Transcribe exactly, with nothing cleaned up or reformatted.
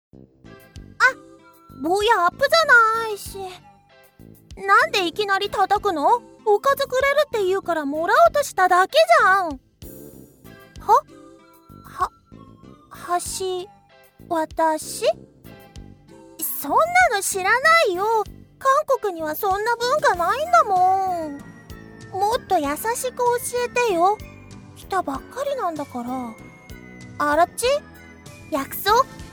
ボヤアップじゃないし。なんでいきなり叩くの？おかずくれるって言うからもらおうとしただけじゃん。はは、はし、私？そんなの知らないよ。韓国にはそんな文化ないんだもん。もっと優しく教えてよ。来たばっかりなんだから。あらっち？薬草？